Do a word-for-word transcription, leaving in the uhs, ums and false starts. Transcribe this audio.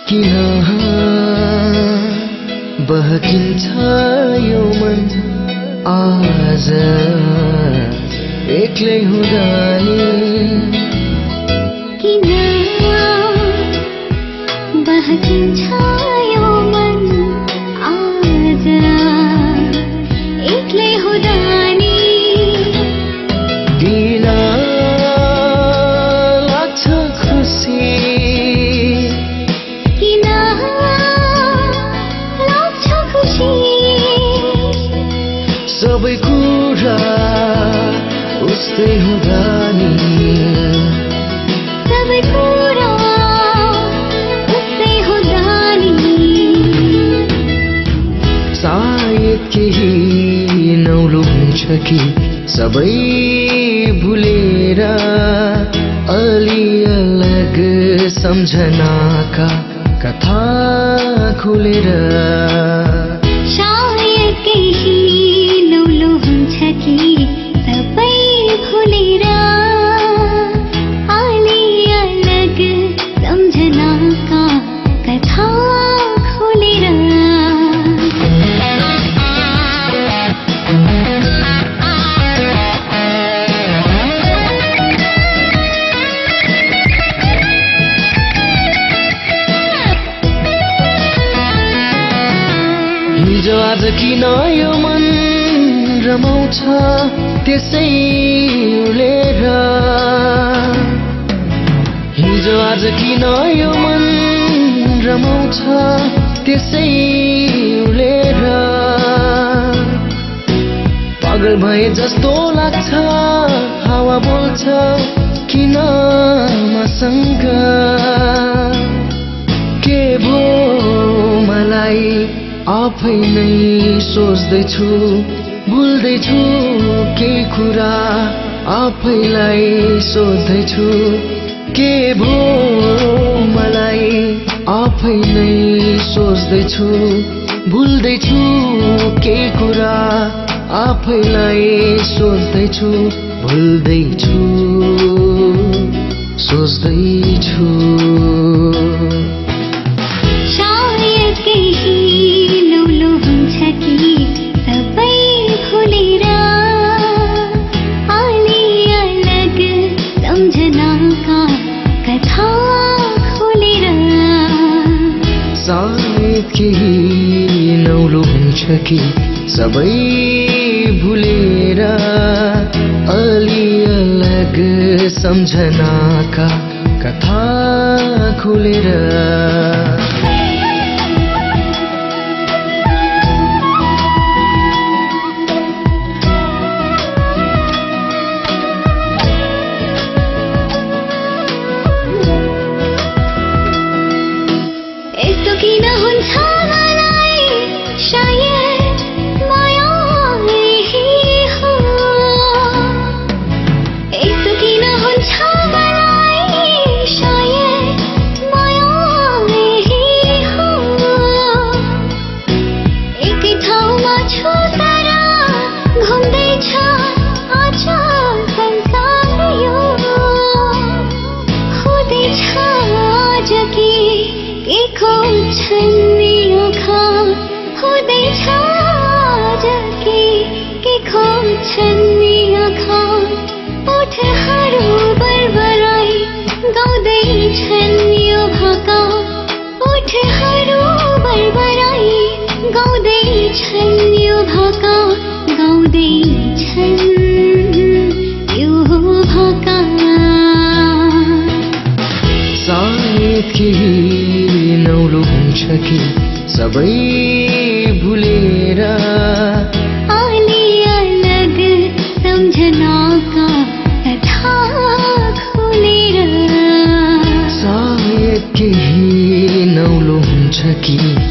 किन बहकिन्छ यो मन आज एक्लै हुँदा नि किन बहकिन्छ यो मन आज एक्लै हुँदा नि किन लाग्छ खुसी किन लाग्छ खुसी सबै कुरा उस्तै हुँदा नि सबै कुरा उस्तै हुँदा नि सायद केही नौलो हुन्छ कि सबै भुलेर अलि अलग सम्झनाका कथा खुलेर सायद केही नौलो हुन्छ कि सबै भुलेर अलि अलग सम्झनाका कथा खुलेर हिजो आज किन यो मन रमाउँछ त्यसै उलेर हिजो आज किन यो मन रमाउँछ त्यसै उलेर पागल भए जस्तो लाग्छ हावा बोल्छ किन मसँग के भो मलाई आफै नै सोच्दैछु भुल्दैछु के कुरा आफैलाई सोध्दैछु के भो मलाई आफै नै सोच्दैछु भुल्दैछु के कुरा आफैलाई सोच्दैछु भुल्दैछु सोच्दैछु सायद केही नौलो हुन्छ कि सबै भुलेर अलि अलग सम्झनाका कथा खुलेर सायद केही नौलो हुन्छ कि सबै भुलेर अलि अलग सम्झनाका कथा खुलेर यस्तो किन हुन्छ मलाई सायद माया यही हो यस्तो किन हुन्छ मलाई सायद माया यही हो एकै ठाउँमा छु तर घुम्दैछ आज संसार यो हुँदैछ आज कि के खोज्छन् यी आँखा हुँदैछ आज कि के खोज्छन् यी आँखा ओठहरू बरबराई गाउँदैछन् यो भाका ओठहरू बरबराई गाउँदैछन् यो भाका गाउँदैछन् यो भाका सायद केही नौलो हुन्छ कि सबै भुलेर अलि अलग सम्झनाका कथा खुलेर सायद केही नौलो हुन्छ कि